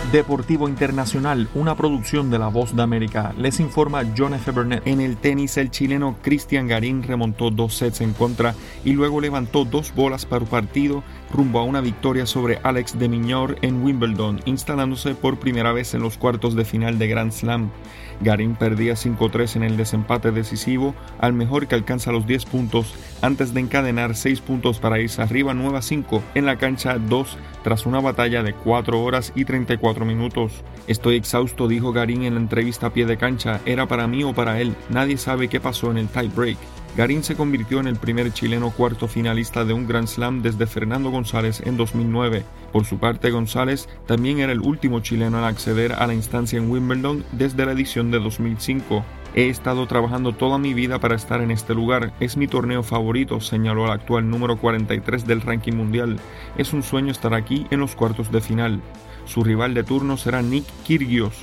Deportivo Internacional, una producción de La Voz de América. Les informa John F. Burnett. En el tenis, el chileno Cristian Garín remontó 2 sets en contra y luego levantó 2 bolas por partido rumbo a una victoria sobre Alex de Minaur en Wimbledon, instalándose por primera vez en los cuartos de final de Grand Slam. Garín perdía 5-3 en el desempate decisivo, al mejor que alcanza los 10 puntos, antes de encadenar 6 puntos para irse arriba 9-5 en la cancha 2 tras una batalla de 4 horas y 34 minutos. Estoy exhausto, dijo Garín en la entrevista a pie de cancha, era para mí o para él, nadie sabe qué pasó en el tie break. Garín se convirtió en el primer chileno cuarto finalista de un Grand Slam desde Fernando González en 2009. Por su parte, González también era el último chileno en acceder a la instancia en Wimbledon desde la edición de 2005. He estado trabajando toda mi vida para estar en este lugar, es mi torneo favorito, señaló el actual número 43 del ranking mundial. Es un sueño estar aquí en los cuartos de final. Su rival de turno será Nick Kyrgios.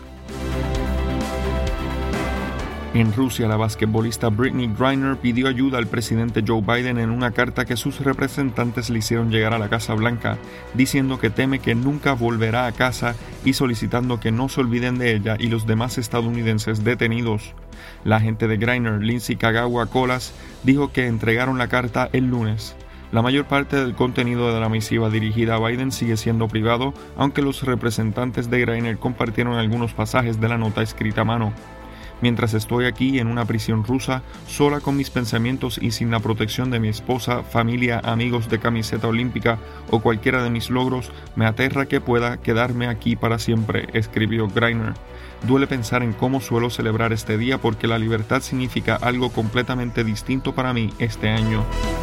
En Rusia, la basquetbolista Brittney Griner pidió ayuda al presidente Joe Biden en una carta que sus representantes le hicieron llegar a la Casa Blanca, diciendo que teme que nunca volverá a casa y solicitando que no se olviden de ella y los demás estadounidenses detenidos. La agente de Griner, Lindsay Kagawa Colas, dijo que entregaron la carta el lunes. La mayor parte del contenido de la misiva dirigida a Biden sigue siendo privado, aunque los representantes de Griner compartieron algunos pasajes de la nota escrita a mano. Mientras estoy aquí en una prisión rusa, sola con mis pensamientos y sin la protección de mi esposa, familia, amigos de camiseta olímpica o cualquiera de mis logros, me aterra que pueda quedarme aquí para siempre, escribió Griner. Duele pensar en cómo suelo celebrar este día porque la libertad significa algo completamente distinto para mí este año.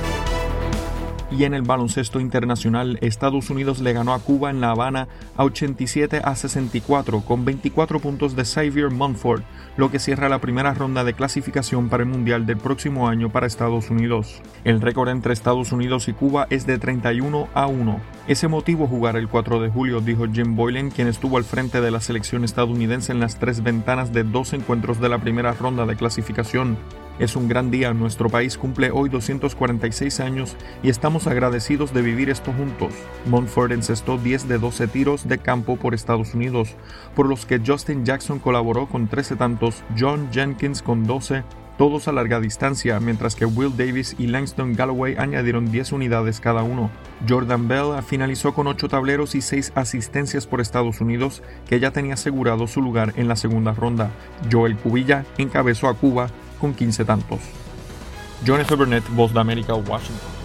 Y en el baloncesto internacional, Estados Unidos le ganó a Cuba en La Habana a 87-64 con 24 puntos de Xavier Munford, lo que cierra la primera ronda de clasificación para el Mundial del próximo año para Estados Unidos. El récord entre Estados Unidos y Cuba es de 31-1. Es emotivo jugar el 4 de julio, dijo Jim Boylan, quien estuvo al frente de la selección estadounidense en las 3 ventanas de 2 encuentros de la primera ronda de clasificación. Es un gran día, nuestro país cumple hoy 246 años y estamos agradecidos de vivir esto juntos. Munford encestó 10 de 12 tiros de campo por Estados Unidos, por los que Justin Jackson colaboró con 13 tantos, John Jenkins con 12, todos a larga distancia, mientras que Will Davis y Langston Galloway añadieron 10 unidades cada uno. Jordan Bell finalizó con 8 tableros y 6 asistencias por Estados Unidos, que ya tenía asegurado su lugar en la segunda ronda. Joel Cubilla encabezó a Cuba con 15 tantos. John F. Burnett, Voz de América, Washington.